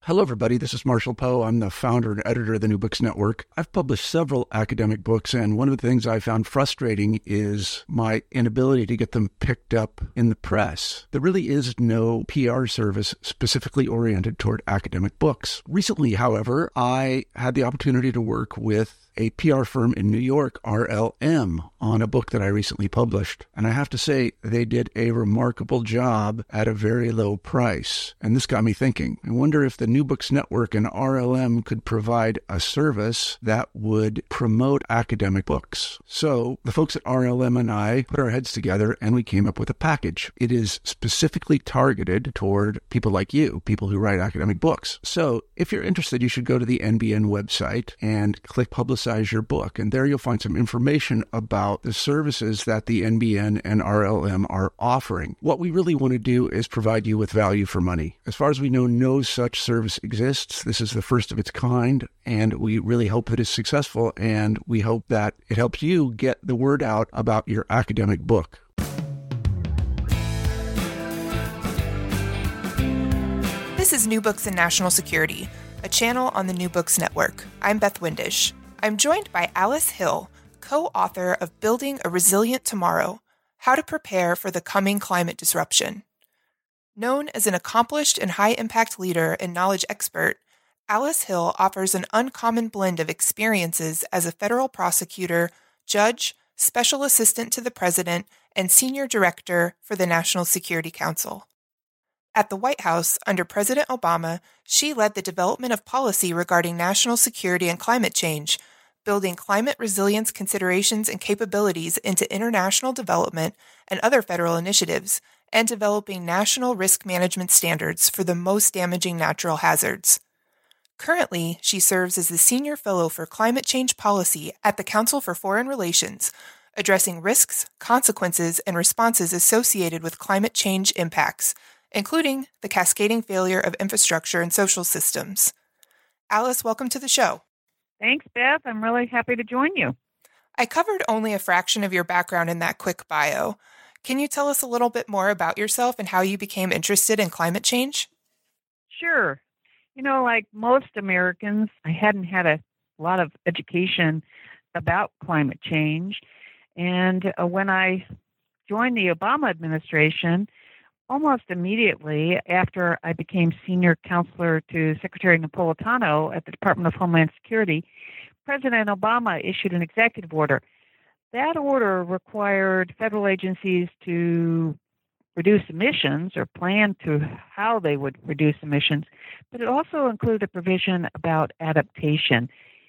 Hello, everybody. This is Marshall Poe. I'm the founder and editor of the New Books Network. I've published several academic books, and one of the things I found frustrating is my inability to get them picked up in the press. There really is no PR service specifically oriented toward academic books. Recently, however, I had the opportunity to work with a PR firm in New York, RLM, on a book that I recently published. And I have to say, they did a remarkable job at a very low price. And this got me thinking. I wonder if the New Books Network and RLM could provide a service that would promote academic books. So the folks at RLM and I put our heads together and we came up with a package. It is specifically targeted toward people like you, people who write academic books. So if you're interested, you should go to the NBN website and click Publicize Your Book. And there you'll find some information about the services that the NBN and RLM are offering. What we really want to do is provide you with value for money. As far as we know, no such service exists. This is the first of its kind, and we really hope that it's successful, and we hope that it helps you get the word out about your academic book. This is New Books in National Security, a channel on the New Books Network. I'm Beth Windisch. I'm joined by Alice Hill, co-author of Building a Resilient Tomorrow: How to Prepare for the Coming Climate Disruption. Known as an accomplished and high-impact leader and knowledge expert, Alice Hill offers an uncommon blend of experiences as a federal prosecutor, judge, special assistant to the president, and senior director for the National Security Council. At the White House, under President Obama, she led the development of policy regarding national security and climate change, building climate resilience considerations and capabilities into international development and other federal initiatives, and developing national risk management standards for the most damaging natural hazards. Currently, she serves as the Senior Fellow for Climate Change Policy at the Council for Foreign Relations, addressing risks, consequences, and responses associated with climate change impacts, including the cascading failure of infrastructure and social systems. Alice, welcome to the show. Thanks, Beth. I'm really happy to join you. I covered only a fraction of your background in that quick bio. Can you tell us a little bit more about yourself and how you became interested in climate change? Sure. Like most Americans, I hadn't had a lot of education about climate change. And when I joined the Obama administration, almost immediately after I became senior counselor to Secretary Napolitano at the Department of Homeland Security, President Obama issued an executive order. That order required federal agencies to reduce emissions or plan to how they would reduce emissions, but it also included a provision about adaptation.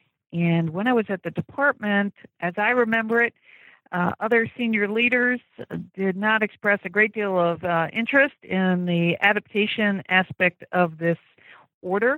And when I was at the department, as I remember it, other senior leaders did not express a great deal of interest in the adaptation aspect of this order.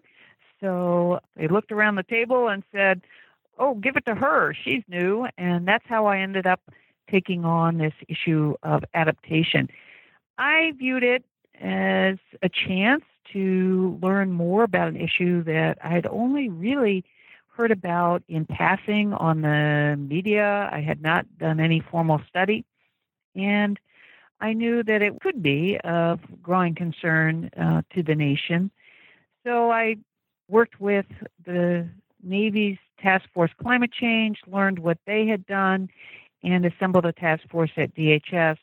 So they looked around the table and said, "Oh, give it to her. She's new." And that's how I ended up taking on this issue of adaptation. I viewed it as a chance to learn more about an issue that I had only really heard about in passing on the media. I had not done any formal study, and I knew that it could be of growing concern to the nation. So I worked with the Navy's Task Force Climate Change, learned what they had done, and assembled a task force at DHS.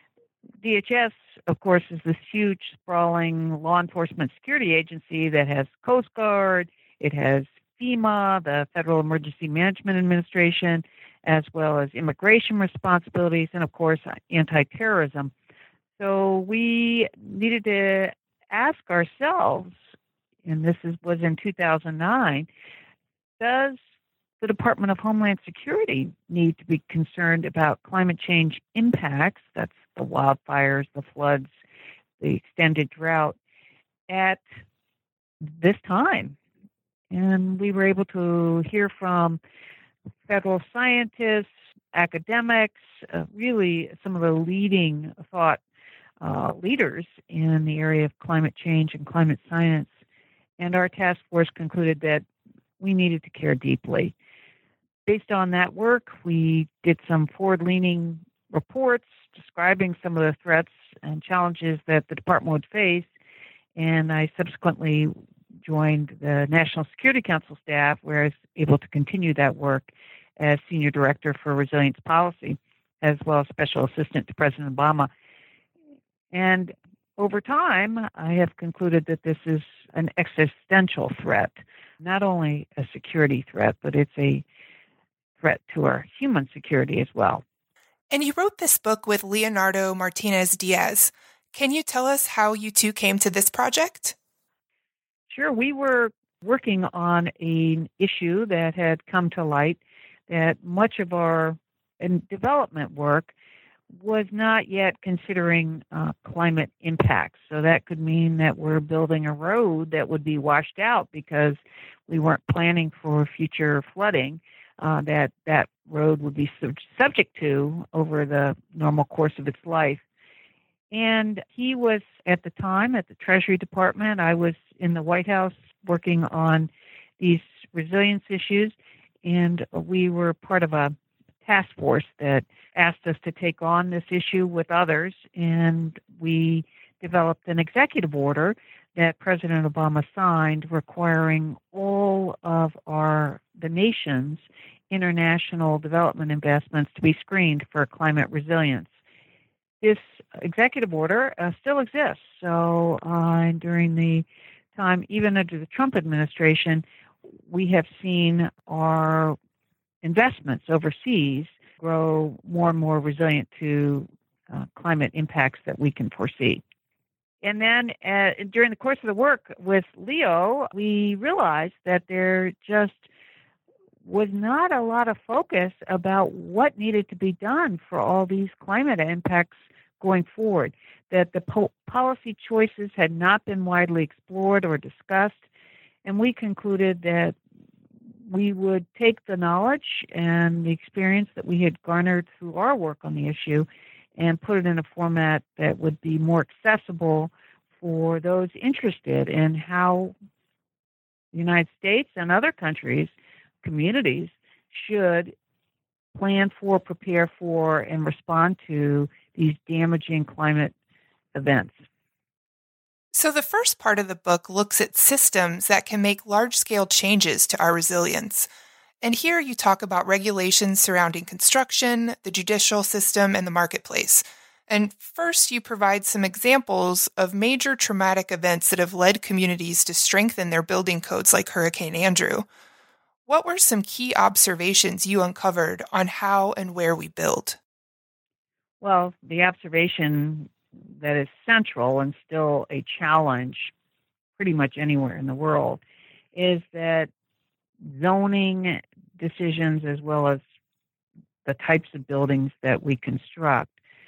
DHS, of course, is this huge, sprawling law enforcement security agency that has Coast Guard, it has FEMA, the Federal Emergency Management Administration, as well as immigration responsibilities, and of course, anti-terrorism. So we needed to ask ourselves, and was in 2009, does the Department of Homeland Security need to be concerned about climate change impacts, that's the wildfires, the floods, the extended drought, at this time? And we were able to hear from federal scientists, academics, really some of the leading thought leaders in the area of climate change and climate science. And our task force concluded that we needed to care deeply. Based on that work, we did some forward-leaning reports describing some of the threats and challenges that the department would face. And I subsequently joined the National Security Council staff, where I was able to continue that work as Senior Director for Resilience Policy, as well as Special Assistant to President Obama. And over time, I have concluded that this is an existential threat, not only a security threat, but it's a threat to our human security as well. And you wrote this book with Leonardo Martinez Diaz. Can you tell us how you two came to this project? Sure. We were working on an issue that had come to light that much of our development work was not yet considering climate impacts. So that could mean that we're building a road that would be washed out because we weren't planning for future flooding that road would be subject to over the normal course of its life. And he was, at the time, at the Treasury Department. I was in the White House working on these resilience issues, and we were part of a task force that asked us to take on this issue with others, and we developed an executive order that President Obama signed requiring all of the nation's international development investments to be screened for climate resilience. This executive order still exists. So during the time, even under the Trump administration, we have seen our investments overseas grow more and more resilient to climate impacts that we can foresee. And then during the course of the work with Leo, we realized that there just was not a lot of focus about what needed to be done for all these climate impacts going forward, that the policy choices had not been widely explored or discussed, and we concluded that we would take the knowledge and the experience that we had garnered through our work on the issue and put it in a format that would be more accessible for those interested in how the United States and other countries, communities, should plan for, prepare for, and respond to these damaging climate events. So the first part of the book looks at systems that can make large-scale changes to our resilience. And here you talk about regulations surrounding construction, the judicial system, and the marketplace. And first, you provide some examples of major traumatic events that have led communities to strengthen their building codes, like Hurricane Andrew. What were some key observations you uncovered on how and where we build? Well, the observation that is central and still a challenge pretty much anywhere in the world is that zoning decisions, as well as the types of buildings that we construct,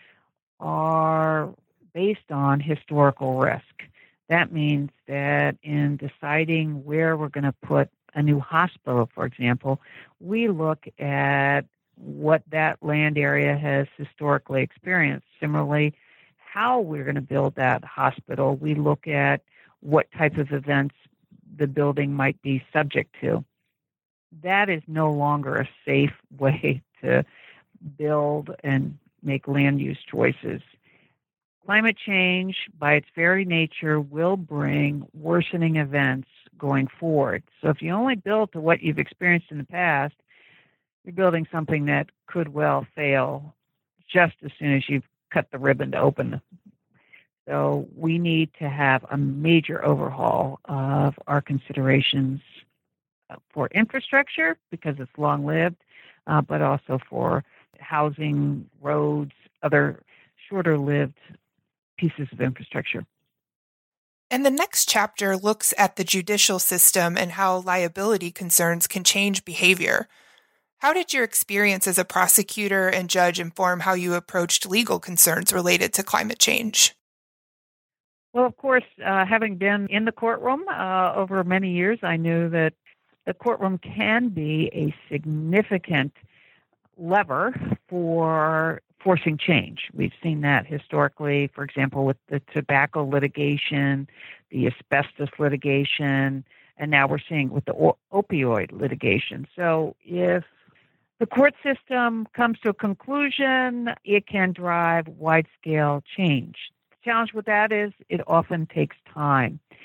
are based on historical risk. That means that in deciding where we're going to put a new hospital, for example, we look at what that land area has historically experienced. Similarly, how we're going to build that hospital, we look at what type of events the building might be subject to. That is no longer a safe way to build and make land use choices. Climate change, by its very nature, will bring worsening events going forward. So if you only build to what you've experienced in the past, you're building something that could well fail just as soon as you've cut the ribbon to open them. So we need to have a major overhaul of our considerations for infrastructure, because it's long-lived, but also for housing, roads, other shorter-lived pieces of infrastructure. And the next chapter looks at the judicial system and how liability concerns can change behavior. How did your experience as a prosecutor and judge inform how you approached legal concerns related to climate change? Well, of course, having been in the courtroom over many years, I knew that the courtroom can be a significant lever for forcing change. We've seen that historically, for example, with the tobacco litigation, the asbestos litigation, and now we're seeing with the opioid litigation. So if the court system comes to a conclusion, it can drive wide-scale change. The challenge with that is it often takes time.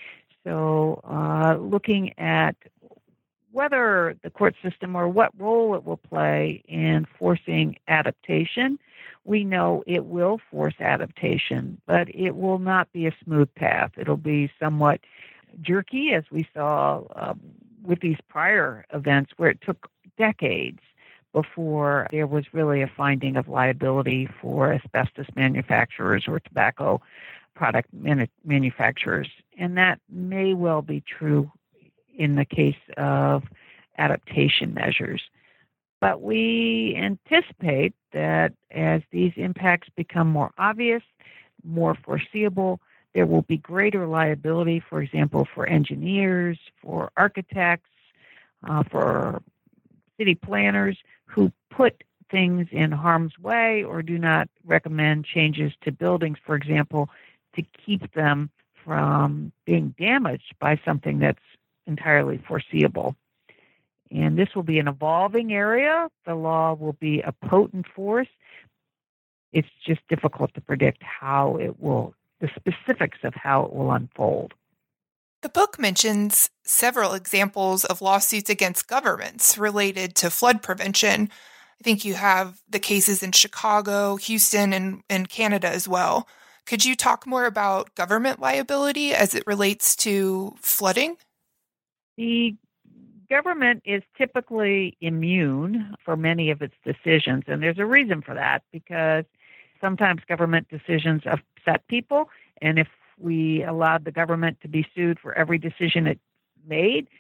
So looking at whether the court system or what role it will play in forcing adaptation, we know it will force adaptation, but it will not be a smooth path. It'll be somewhat jerky, as we saw with these prior events where it took decades before there was really a finding of liability for asbestos manufacturers or tobacco product manufacturers. And that may well be true in the case of adaptation measures. But we anticipate that as these impacts become more obvious, more foreseeable, there will be greater liability, for example, for engineers, for architects, for city planners who put things in harm's way or do not recommend changes to buildings, for example, to keep them from being damaged by something that's entirely foreseeable. And this will be an evolving area. The law will be a potent force. It's just difficult to predict the specifics of how it will unfold. The book mentions several examples of lawsuits against governments related to flood prevention. I think you have the cases in Chicago, Houston, and Canada as well. Could you talk more about government liability as it relates to flooding? The government is typically immune for many of its decisions, and there's a reason for that, because sometimes government decisions upset people, and if we allowed the government to be sued for every decision it made,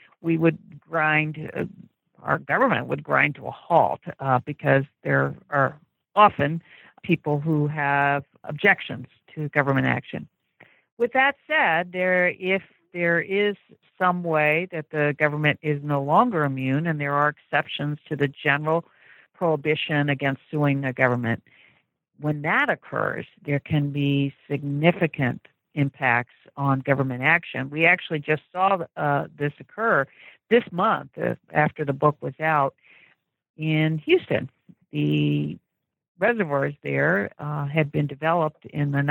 our government would grind to a halt because there are often people who have objections to government action. With that said, if there is some way that the government is no longer immune, and there are exceptions to the general prohibition against suing the government, when that occurs, there can be significant impacts on government action. We actually just saw this occur this month after the book was out in Houston. The reservoirs there had been developed in the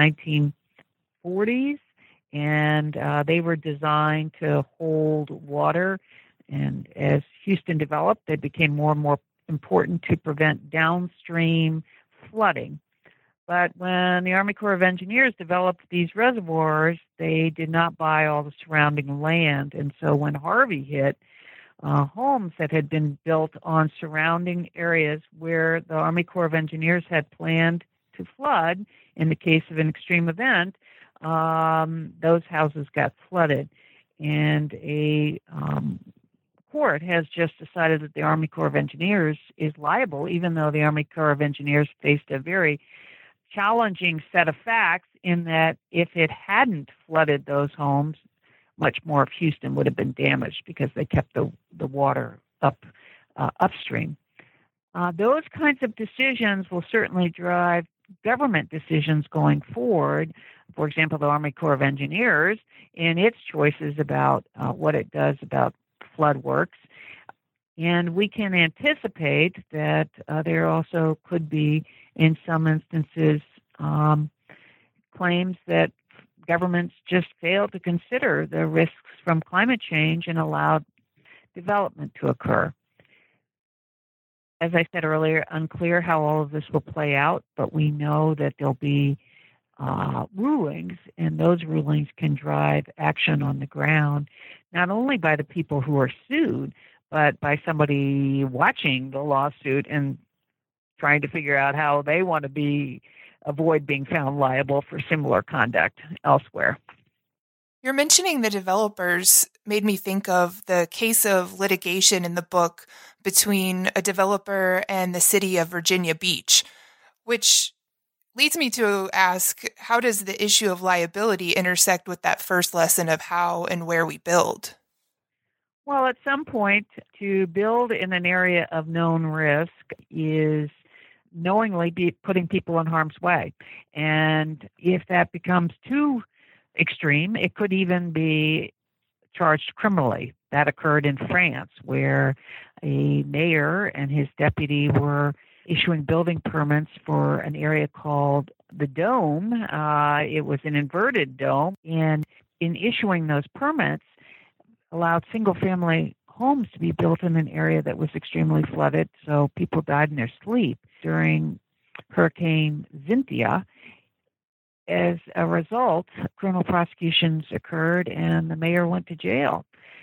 1940s, and they were designed to hold water. And as Houston developed, they became more and more important to prevent downstream flooding. But when the Army Corps of Engineers developed these reservoirs, they did not buy all the surrounding land. And so when Harvey hit, homes that had been built on surrounding areas where the Army Corps of Engineers had planned to flood in the case of an extreme event, those houses got flooded. And a court has just decided that the Army Corps of Engineers is liable, even though the Army Corps of Engineers faced a very challenging set of facts in that if it hadn't flooded those homes, much more of Houston would have been damaged because they kept the water upstream. Those kinds of decisions will certainly drive government decisions going forward. For example, the Army Corps of Engineers in its choices about what it does about flood works. And we can anticipate that there also could be, in some instances, claims that governments just fail to consider the risks from climate change and allowed development to occur. As I said earlier, unclear how all of this will play out, but we know that there'll be rulings, and those rulings can drive action on the ground, not only by the people who are sued, but by somebody watching the lawsuit and trying to figure out how they want to avoid being found liable for similar conduct elsewhere. You're mentioning the developers made me think of the case of litigation in the book between a developer and the city of Virginia Beach, which leads me to ask, how does the issue of liability intersect with that first lesson of how and where we build? Well, at some point, to build in an area of known risk is knowingly putting people in harm's way. And if that becomes too extreme, it could even be charged criminally. That occurred in France, where a mayor and his deputy were issuing building permits for an area called the Dome. It was an inverted dome, and in issuing those permits, allowed single-family homes to be built in an area that was extremely flooded, so people died in their sleep during Hurricane Cynthia. As a result, criminal prosecutions occurred and the mayor went to jail.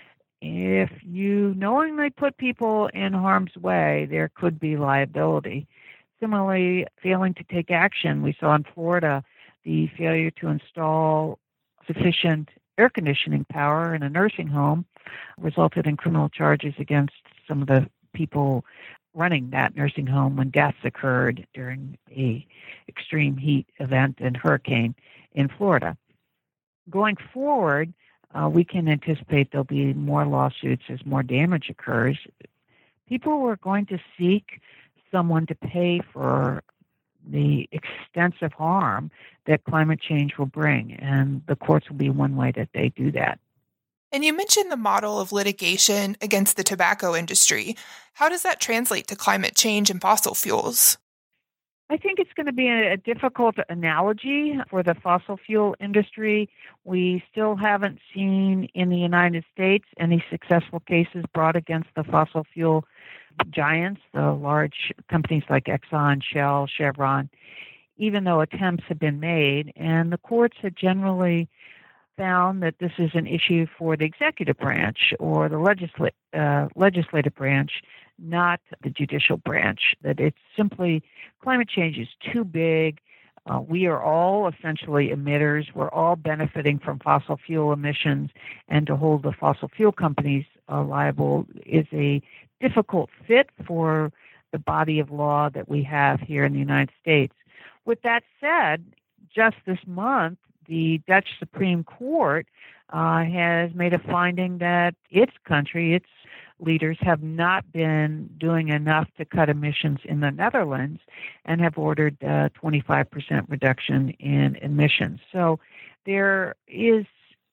If you knowingly put people in harm's way, there could be liability. Similarly, failing to take action, we saw in Florida the failure to install sufficient air conditioning power in a nursing home resulted in criminal charges against some of the people running that nursing home when deaths occurred during a extreme heat event and hurricane in Florida. Going forward, we can anticipate there'll be more lawsuits as more damage occurs. People are going to seek someone to pay for the extensive harm that climate change will bring, and the courts will be one way that they do that. And you mentioned the model of litigation against the tobacco industry. How does that translate to climate change and fossil fuels? I think it's going to be a difficult analogy for the fossil fuel industry. We still haven't seen in the United States any successful cases brought against the fossil fuel giants, the large companies like Exxon, Shell, Chevron, even though attempts have been made. And the courts have generally found that this is an issue for the executive branch or the legislative branch, not the judicial branch, that it's simply climate change is too big. We are all essentially emitters. We're all benefiting from fossil fuel emissions, and to hold the fossil fuel companies liable is a difficult fit for the body of law that we have here in the United States. With that said, just this month, the Dutch Supreme Court has made a finding that its country, its leaders have not been doing enough to cut emissions in the Netherlands and have ordered a 25% reduction in emissions. So there is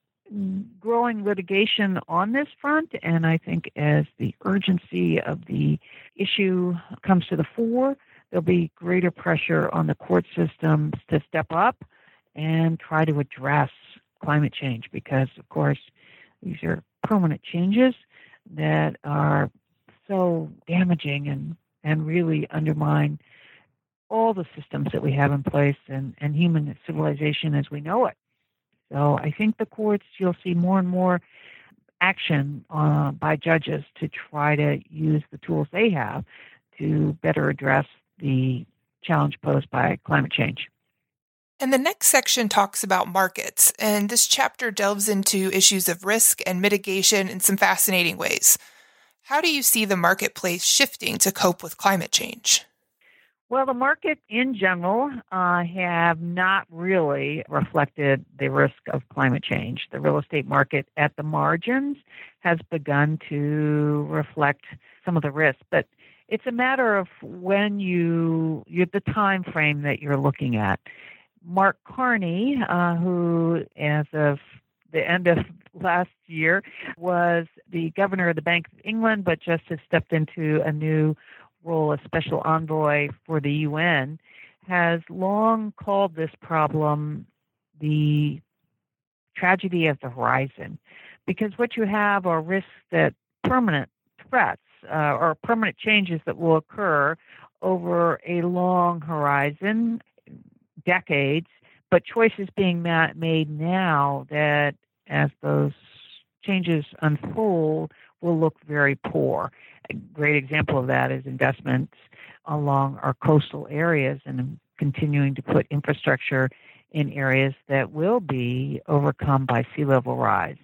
growing litigation on this front, and I think as the urgency of the issue comes to the fore, there'll be greater pressure on the court systems to step up and try to address climate change because, of course, these are permanent changes that are so damaging and really undermine all the systems that we have in place and human civilization as we know it. So I think the courts, you'll see more and more action by judges to try to use the tools they have to better address the challenge posed by climate change. And the next section talks about markets, and this chapter delves into issues of risk and mitigation in some fascinating ways. How do you see the marketplace shifting to cope with climate change? Well, the market in general have not really reflected the risk of climate change. The real estate market at the margins has begun to reflect some of the risk, but it's a matter of when the time frame that you're looking at. Mark Carney, who as of the end of last year was the governor of the Bank of England, but just has stepped into a new role as special envoy for the UN, has long called this problem the tragedy of the horizon, because what you have are risks that permanent threats or permanent changes that will occur over a long horizon, decades, but choices being made now that as those changes unfold will look very poor. A great example of that is investments along our coastal areas and continuing to put infrastructure in areas that will be overcome by sea level rise.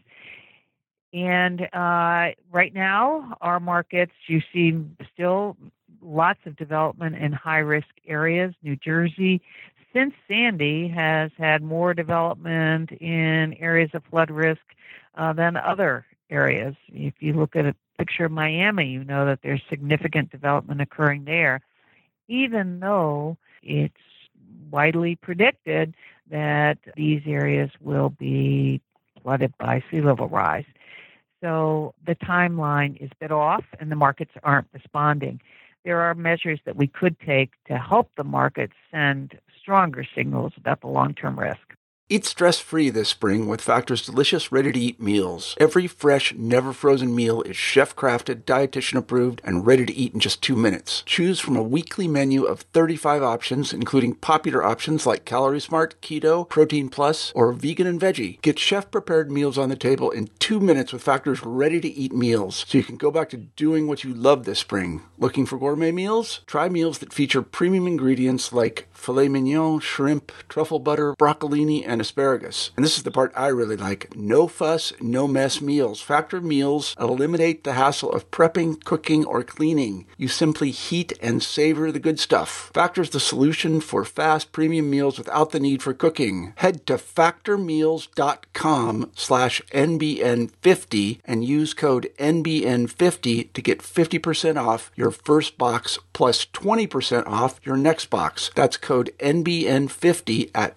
And right now, our markets, you see still lots of development in high-risk areas. New Jersey, since Sandy, has had more development in areas of flood risk than other areas. If you look at a picture of Miami, you know that there's significant development occurring there, even though it's widely predicted that these areas will be flooded by sea level rise. So the timeline is a bit off and the markets aren't responding. There are measures that we could take to help the markets send stronger signals about the long-term risk. Eat stress-free this spring with Factor's delicious ready-to-eat meals. Every fresh, never-frozen meal is chef-crafted, dietitian-approved, and ready to eat in just 2 minutes. Choose from a weekly menu of 35 options, including popular options like Calorie Smart, Keto, Protein Plus, or Vegan and Veggie. Get chef-prepared meals on the table in 2 minutes with Factor's ready-to-eat meals, so you can go back to doing what you love this spring. Looking for gourmet meals? Try meals that feature premium ingredients like filet mignon, shrimp, truffle butter, broccolini, and asparagus. And this is the part I really like. No fuss, no mess meals. Factor meals eliminate the hassle of prepping, cooking, or cleaning. You simply heat and savor the good stuff. Factor's the solution for fast premium meals without the need for cooking. Head to factormeals.com/NBN50 and use code NBN50 to get 50% off your first box plus 20% off your next box. That's code NBN50 at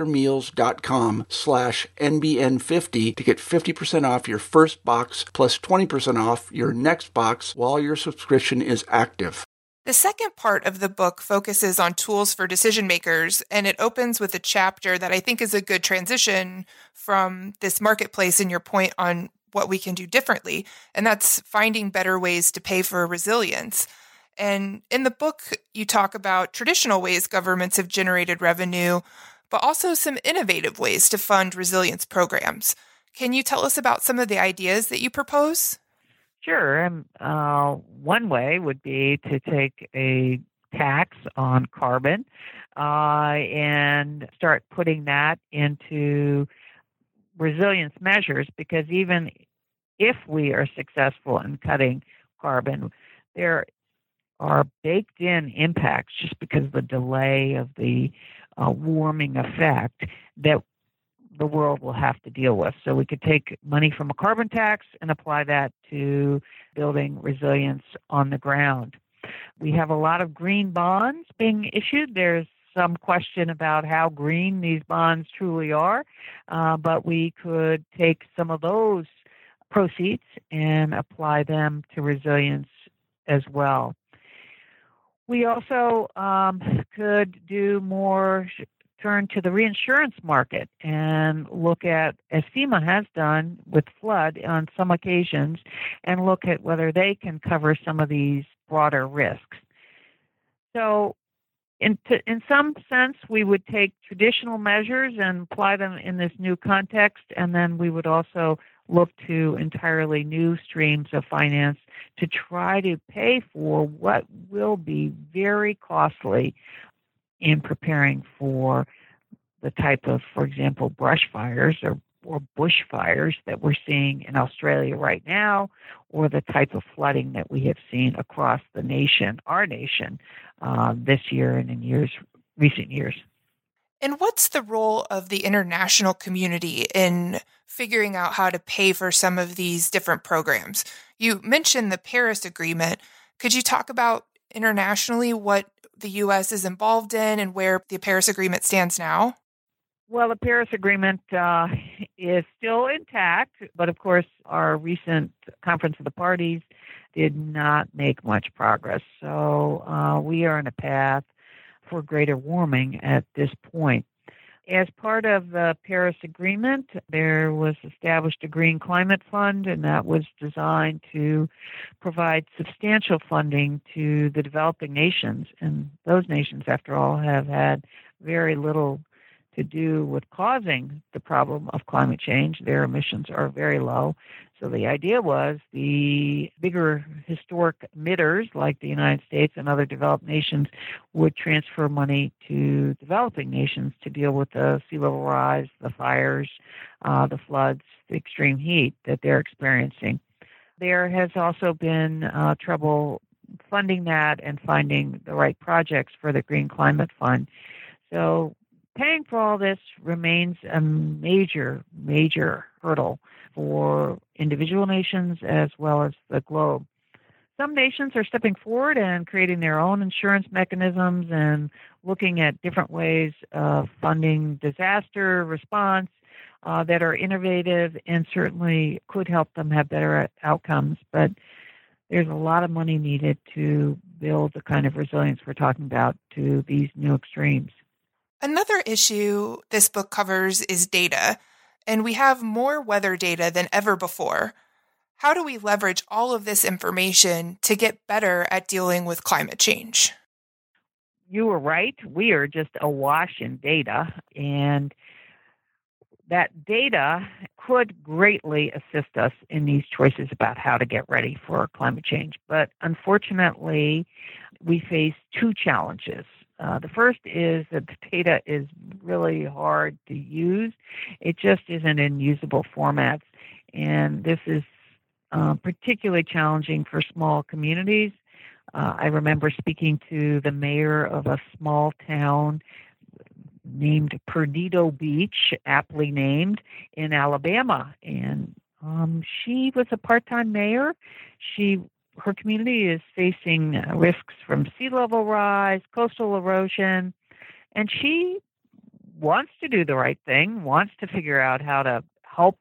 factormeals.com/NBN50 to get 50% off your first box plus 20% off your next box while your subscription is active. The second part of the book focuses on tools for decision makers, and it opens with a chapter that I think is a good transition from this marketplace and your point on what we can do differently, and that's finding better ways to pay for resilience. And in the book, you talk about traditional ways governments have generated revenue, but also some innovative ways to fund resilience programs. Can you tell us about some of the ideas that you propose? Sure. One way would be to take a tax on carbon and start putting that into resilience measures, because even if we are successful in cutting carbon, there are baked in impacts just because of the delay of the warming effect that the world will have to deal with. So we could take money from a carbon tax and apply that to building resilience on the ground. We have a lot of green bonds being issued. There's some question about how green these bonds truly are, but we could take some of those proceeds and apply them to resilience as well. We also could do more, turn to the reinsurance market and look at, as FEMA has done with flood on some occasions, and look at whether they can cover some of these broader risks. So in some sense, we would take traditional measures and apply them in this new context, and then we would also look to entirely new streams of finance to try to pay for what will be very costly in preparing for the type of, for example, brush fires or bush fires that we're seeing in Australia right now, or the type of flooding that we have seen across the nation, our nation, this year and in recent years. And what's the role of the international community in figuring out how to pay for some of these different programs? You mentioned the Paris Agreement. Could you talk about internationally what the U.S. is involved in and where the Paris Agreement stands now? Well, the Paris Agreement is still intact, but of course our recent Conference of the Parties did not make much progress. So we are on a path for greater warming at this point. As part of the Paris Agreement, there was established a Green Climate Fund, and that was designed to provide substantial funding to the developing nations. And those nations, after all, have had very little to do with causing the problem of climate change. Their emissions are very low. So the idea was the bigger historic emitters like the United States and other developed nations would transfer money to developing nations to deal with the sea level rise, the fires, the floods, the extreme heat that they're experiencing. There has also been trouble funding that and finding the right projects for the Green Climate Fund. So paying for all this remains a major, major hurdle for individual nations as well as the globe. Some nations are stepping forward and creating their own insurance mechanisms and looking at different ways of funding disaster response that are innovative and certainly could help them have better outcomes. But there's a lot of money needed to build the kind of resilience we're talking about to these new extremes. Another issue this book covers is data, and we have more weather data than ever before. How do we leverage all of this information to get better at dealing with climate change? You were right. We are just awash in data, and that data could greatly assist us in these choices about how to get ready for climate change. But unfortunately, we face two challenges. The first is that the data is really hard to use. It just isn't in usable formats. And this is particularly challenging for small communities. I remember speaking to the mayor of a small town named Perdido Beach, aptly named, in Alabama. And she was a part-time mayor. Her community is facing risks from sea level rise, coastal erosion, and she wants to do the right thing, wants to figure out how to help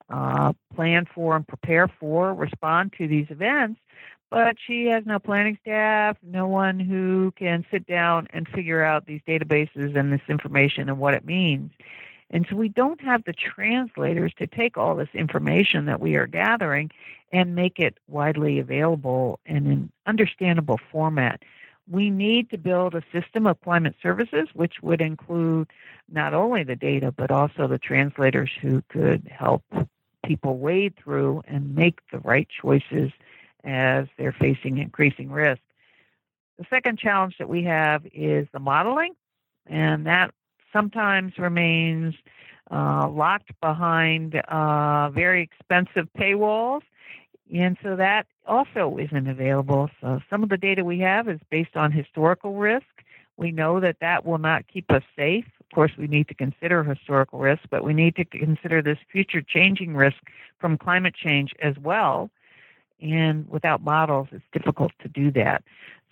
plan for and prepare for, respond to these events, but she has no planning staff, no one who can sit down and figure out these databases and this information and what it means. And so we don't have the translators to take all this information that we are gathering and make it widely available in an understandable format. We need to build a system of climate services, which would include not only the data, but also the translators who could help people wade through and make the right choices as they're facing increasing risk. The second challenge that we have is the modeling, and that sometimes remains locked behind very expensive paywalls, and so that also isn't available. So some of the data we have is based on historical risk. We know that that will not keep us safe. Of course, we need to consider historical risk, but we need to consider this future changing risk from climate change as well. And without models, it's difficult to do that.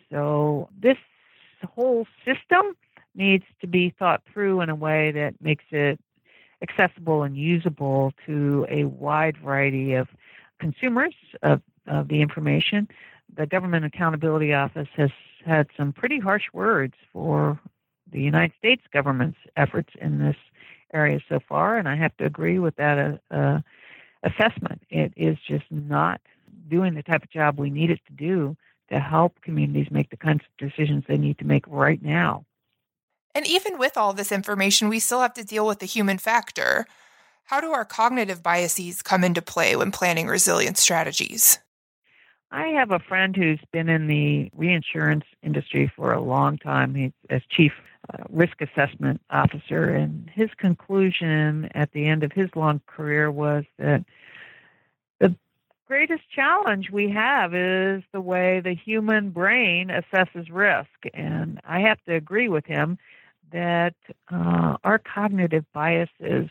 So this whole system needs to be thought through in a way that makes it accessible and usable to a wide variety of consumers of the information. The Government Accountability Office has had some pretty harsh words for the United States government's efforts in this area so far, and I have to agree with that assessment. It is just not doing the type of job we need it to do to help communities make the kinds of decisions they need to make right now. And even with all this information, we still have to deal with the human factor. How do our cognitive biases come into play when planning resilience strategies? I have a friend who's been in the reinsurance industry for a long time. He's as chief risk assessment officer, and his conclusion at the end of his long career was that the greatest challenge we have is the way the human brain assesses risk. And I have to agree with him that our cognitive biases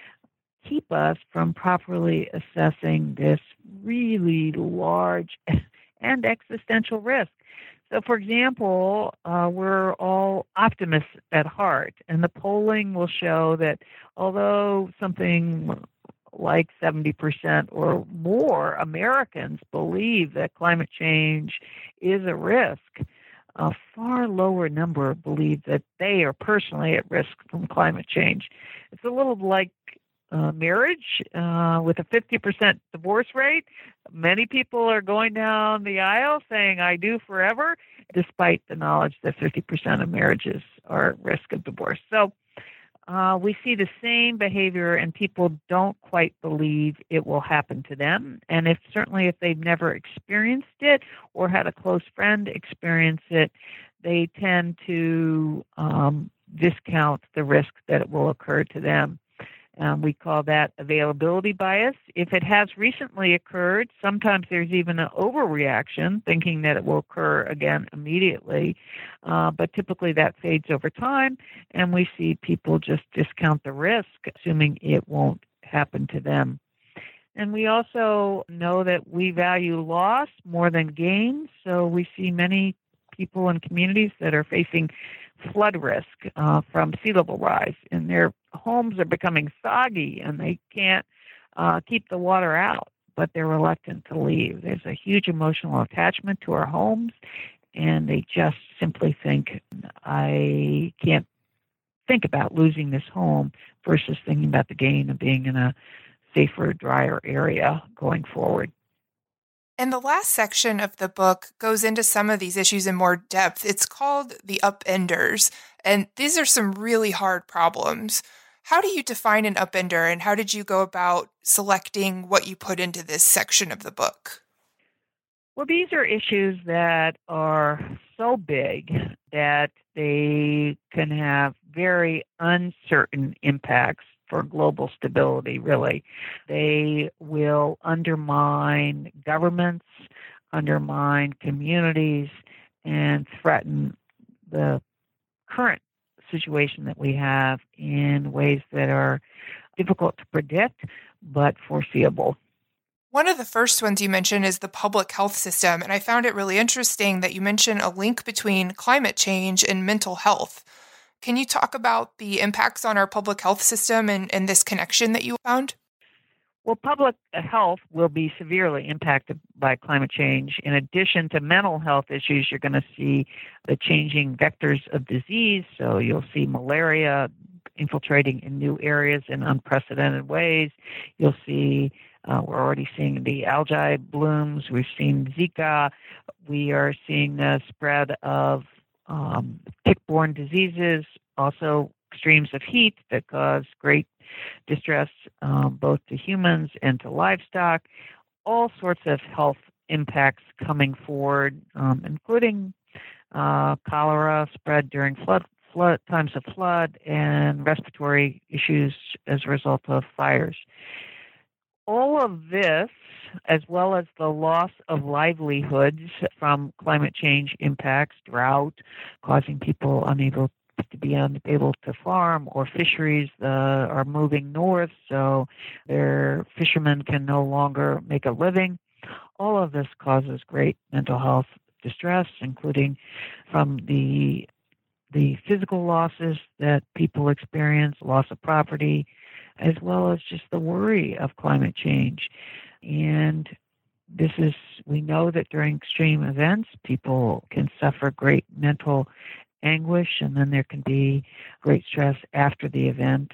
keep us from properly assessing this really large and existential risk. So, for example, we're all optimists at heart, and the polling will show that although something like 70% or more Americans believe that climate change is a risk, a far lower number believe that they are personally at risk from climate change. It's a little like marriage with a 50% divorce rate. Many people are going down the aisle saying, I do forever, despite the knowledge that 50% of marriages are at risk of divorce. So we see the same behavior, and people don't quite believe it will happen to them. And certainly if they've never experienced it or had a close friend experience it, they tend to discount the risk that it will occur to them. We call that availability bias. If it has recently occurred, sometimes there's even an overreaction, thinking that it will occur again immediately. But typically that fades over time, and we see people just discount the risk, assuming it won't happen to them. And we also know that we value loss more than gain, so we see many people in communities that are facing flood risk from sea level rise, and their homes are becoming soggy and they can't keep the water out, but they're reluctant to leave. There's a huge emotional attachment to our homes, and they just simply think, I can't think about losing this home versus thinking about the gain of being in a safer, drier area going forward. And the last section of the book goes into some of these issues in more depth. It's called The Upenders, and these are some really hard problems. How do you define an upender, and how did you go about selecting what you put into this section of the book? Well, these are issues that are so big that they can have very uncertain impacts for global stability, really. They will undermine governments, undermine communities, and threaten the current situation that we have in ways that are difficult to predict, but foreseeable. One of the first ones you mentioned is the public health system, and I found it really interesting that you mentioned a link between climate change and mental health. Can you talk about the impacts on our public health system and this connection that you found? Well, public health will be severely impacted by climate change. In addition to mental health issues, you're going to see the changing vectors of disease. So you'll see malaria infiltrating in new areas in unprecedented ways. You'll see, we're already seeing the algae blooms. We've seen Zika. We are seeing the spread of tick-borne diseases, also extremes of heat that cause great distress both to humans and to livestock, all sorts of health impacts coming forward, including cholera spread during flood times of flood and respiratory issues as a result of fires. All of this, as well as the loss of livelihoods from climate change impacts, drought, causing people unable to farm, or fisheries are moving north, so their fishermen can no longer make a living. All of this causes great mental health distress, including from the physical losses that people experience, loss of property, as well as just the worry of climate change. And we know that during extreme events, people can suffer great mental anguish, and then there can be great stress after the event.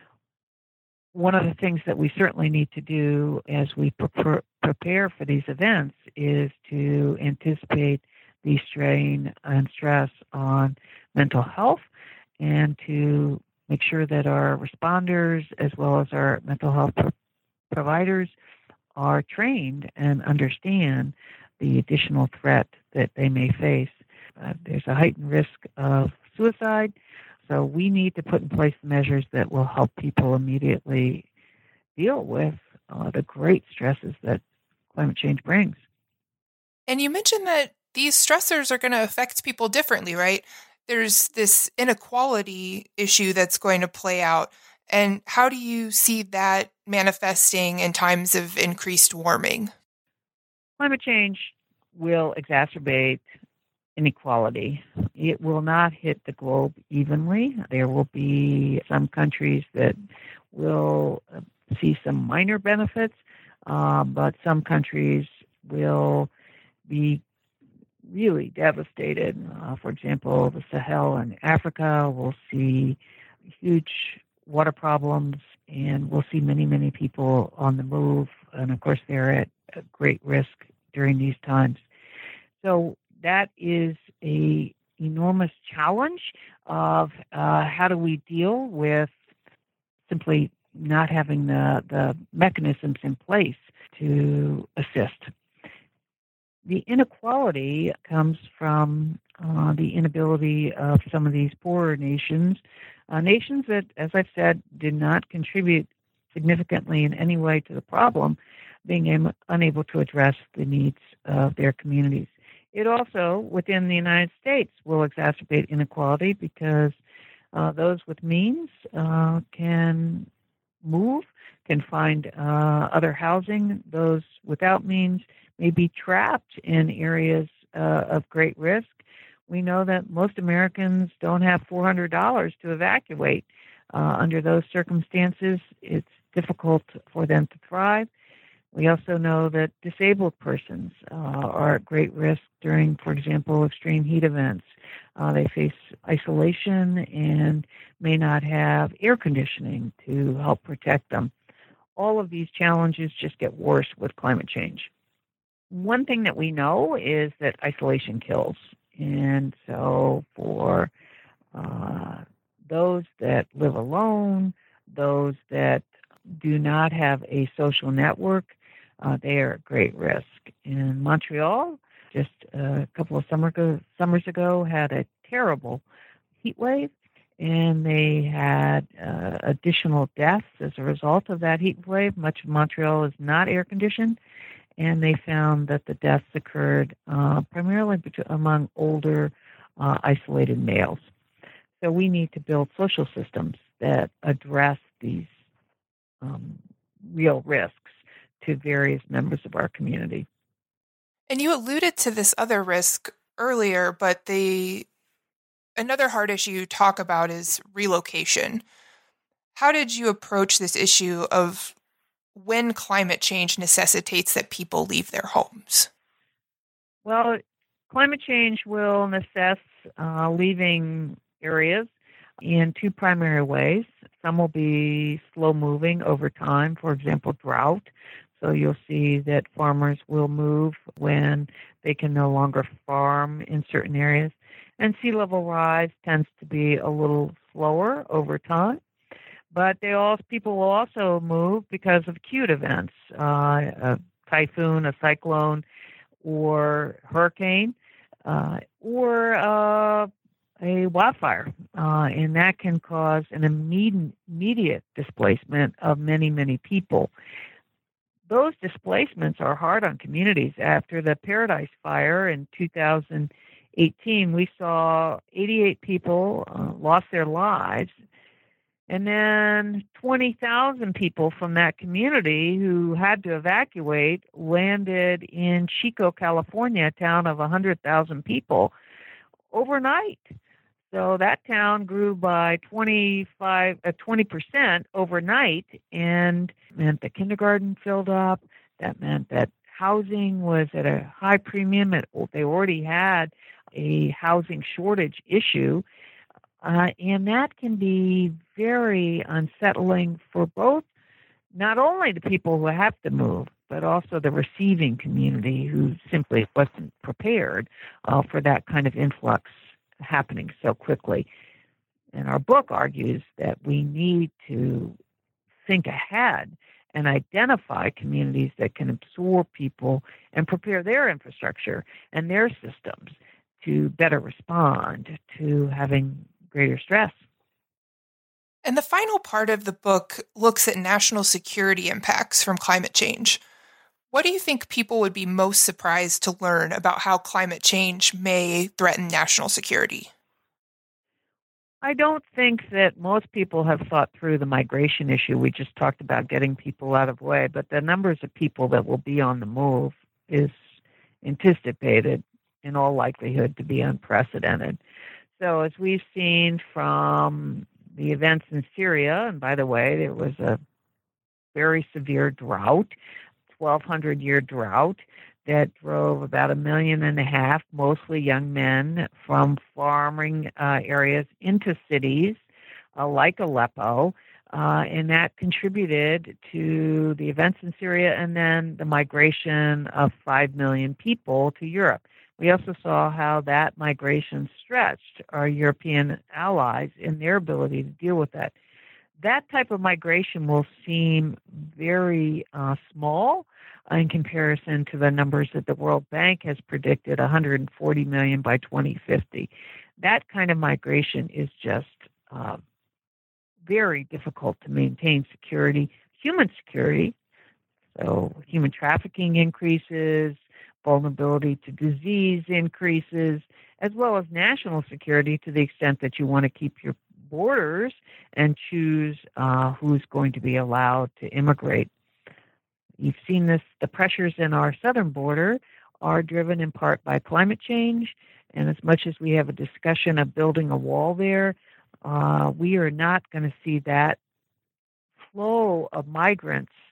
One of the things that we certainly need to do as we prepare for these events is to anticipate the strain and stress on mental health, and to make sure that our responders as well as our mental health providers are trained and understand the additional threat that they may face. There's a heightened risk of suicide, so we need to put in place measures that will help people immediately deal with the great stresses that climate change brings. And you mentioned that these stressors are going to affect people differently, right? There's this inequality issue that's going to play out. And how do you see that manifesting in times of increased warming? Climate change will exacerbate inequality. It will not hit the globe evenly. There will be some countries that will see some minor benefits, but some countries will be really devastated. For example, the Sahel in Africa will see huge water problems, and we'll see many, many people on the move. And of course, they're at great risk during these times. So that is an enormous challenge of how do we deal with simply not having the mechanisms in place to assist. The inequality comes from the inability of some of these poorer nations, nations that, as I've said, did not contribute significantly in any way to the problem, being unable to address the needs of their communities. It also, within the United States, will exacerbate inequality because those with means can move, can find other housing. Those without means may be trapped in areas of great risk. We know that most Americans don't have $400 to evacuate. Under those circumstances, it's difficult for them to thrive. We also know that disabled persons are at great risk during, for example, extreme heat events. They face isolation and may not have air conditioning to help protect them. All of these challenges just get worse with climate change. One thing that we know is that isolation kills. And so for those that live alone, those that do not have a social network, they are at great risk. In Montreal, just a couple of summers ago, had a terrible heat wave, and they had additional deaths as a result of that heat wave. Much of Montreal is not air conditioned, and they found that the deaths occurred primarily among older, isolated males. So we need to build social systems that address these real risks to various members of our community. And you alluded to this other risk earlier, but another hard issue you talk about is relocation. How did you approach this issue of when climate change necessitates that people leave their homes? Well, climate change will necessitate leaving areas in two primary ways. Some will be slow moving over time, for example, drought. So you'll see that farmers will move when they can no longer farm in certain areas. And sea level rise tends to be a little slower over time. But people will also move because of acute events, a typhoon, a cyclone, or hurricane, or a wildfire. And that can cause an immediate displacement of many, many people. Those displacements are hard on communities. After the Paradise Fire in 2018, we saw 88 people lost their lives. And then 20,000 people from that community who had to evacuate landed in Chico, California, a town of 100,000 people, overnight. So that town grew by 20% overnight, and meant the kindergarten filled up. That meant that housing was at a high premium. They already had a housing shortage issue. And that can be very unsettling for both, not only the people who have to move, but also the receiving community who simply wasn't prepared for that kind of influx happening so quickly. And our book argues that we need to think ahead and identify communities that can absorb people and prepare their infrastructure and their systems to better respond to having greater stress. And the final part of the book looks at national security impacts from climate change. What do you think people would be most surprised to learn about how climate change may threaten national security? I don't think that most people have thought through the migration issue. We just talked about getting people out of the way, but the numbers of people that will be on the move is anticipated in all likelihood to be unprecedented. So as we've seen from the events in Syria, and by the way, there was a very severe drought, 1,200-year drought, that drove about 1.5 million, mostly young men, from farming areas into cities like Aleppo, and that contributed to the events in Syria and then the migration of 5 million people to Europe. We also saw how that migration stretched our European allies in their ability to deal with that. That type of migration will seem very small in comparison to the numbers that the World Bank has predicted, 140 million by 2050. That kind of migration is just very difficult to maintain security, human security. So human trafficking increases, vulnerability to disease increases, as well as national security to the extent that you want to keep your borders and choose who's going to be allowed to immigrate. You've seen this, the pressures in our southern border are driven in part by climate change, and as much as we have a discussion of building a wall there, we are not going to see that flow of migrants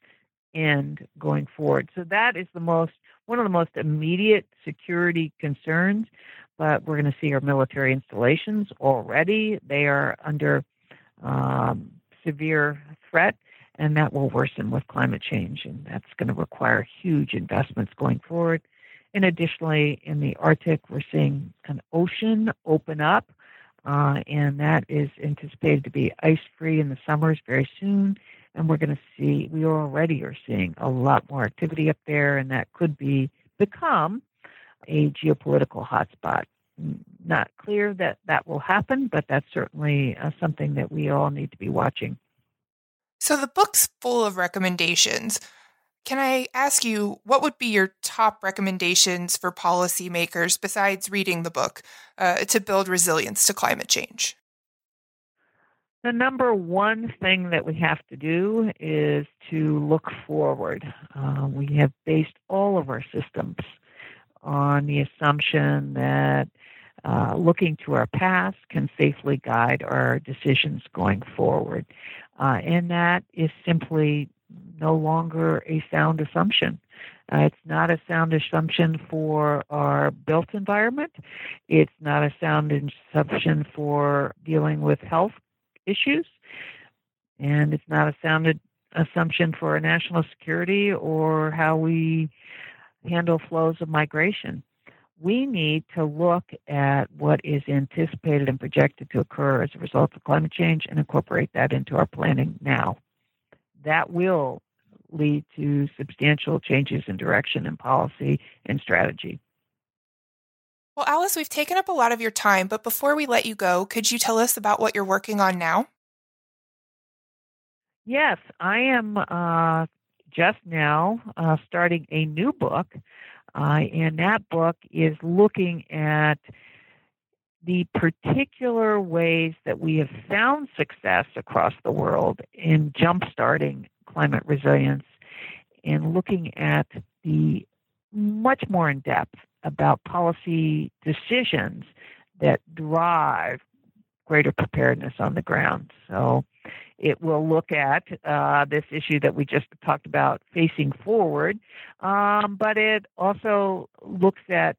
end going forward. So that is one of the most immediate security concerns. But we're going to see our military installations already. They are under severe threat, and that will worsen with climate change, and that's going to require huge investments going forward. And additionally, in the Arctic, we're seeing an ocean open up, and that is anticipated to be ice-free in the summers very soon. And we already are seeing a lot more activity up there, and that could become a geopolitical hotspot. Not clear that will happen, but that's certainly something that we all need to be watching. So the book's full of recommendations. Can I ask you, what would be your top recommendations for policymakers besides reading the book to build resilience to climate change? The number one thing that we have to do is to look forward. We have based all of our systems on the assumption that looking to our past can safely guide our decisions going forward. And that is simply no longer a sound assumption. It's not a sound assumption for our built environment. It's not a sound assumption for dealing with health issues. And it's not a sound assumption for our national security or how we handle flows of migration. We need to look at what is anticipated and projected to occur as a result of climate change and incorporate that into our planning now. That will lead to substantial changes in direction and policy and strategy. Well, Alice, we've taken up a lot of your time, but before we let you go, could you tell us about what you're working on now? Yes, I am just now starting a new book, and that book is looking at the particular ways that we have found success across the world in jumpstarting climate resilience and looking at the much more in depth about policy decisions that drive greater preparedness on the ground. So it will look at this issue that we just talked about facing forward, but it also looks at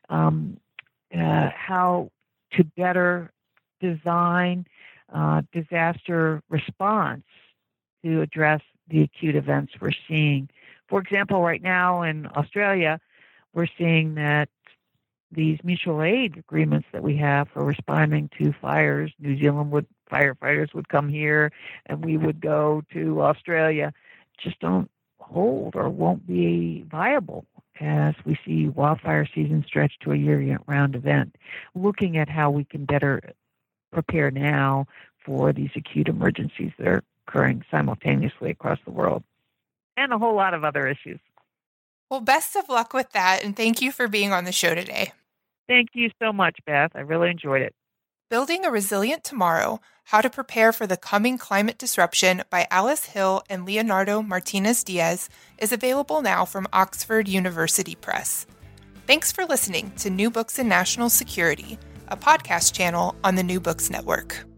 how to better design disaster response to address the acute events we're seeing. For example, right now in Australia, we're seeing that these mutual aid agreements that we have for responding to fires, firefighters would come here and we would go to Australia, just don't hold or won't be viable as we see wildfire season stretch to a year-round event. Looking at how we can better prepare now for these acute emergencies that are occurring simultaneously across the world, and a whole lot of other issues. Well, best of luck with that, and thank you for being on the show today. Thank you so much, Beth. I really enjoyed it. Building a Resilient Tomorrow, How to Prepare for the Coming Climate Disruption by Alice Hill and Leonardo Martinez-Diaz is available now from Oxford University Press. Thanks for listening to New Books in National Security, a podcast channel on the New Books Network.